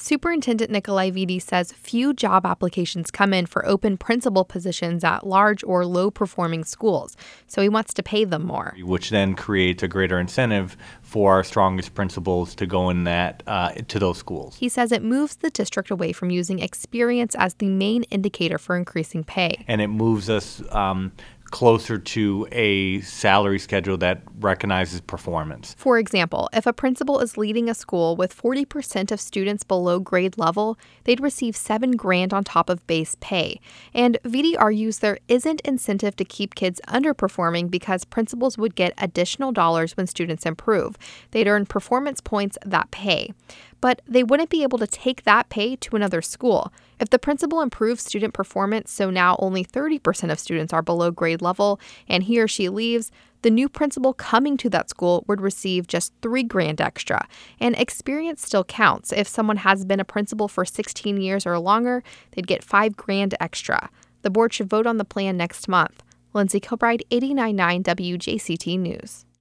Superintendent Nikolai Vitti says few job applications come in for open principal positions at large or low-performing schools, so he wants to pay them more. Which then creates a greater incentive for our strongest principals to go in to those schools. He says it moves the district away from using experience as the main indicator for increasing pay. And it moves us closer to a salary schedule that recognizes performance. For example, if a principal is leading a school with 40% of students below grade level, they'd receive $7,000 on top of base pay. And Vitti argues there isn't incentive to keep kids underperforming because principals would get additional dollars when students improve. They'd earn performance points that pay. But they wouldn't be able to take that pay to another school. If the principal improves student performance so now only 30% of students are below grade level and he or she leaves, the new principal coming to that school would receive just $3,000 extra. And experience still counts. If someone has been a principal for 16 years or longer, they'd get $5,000 extra. The board should vote on the plan next month. Lindsay Kilbride, 89.9 WJCT News.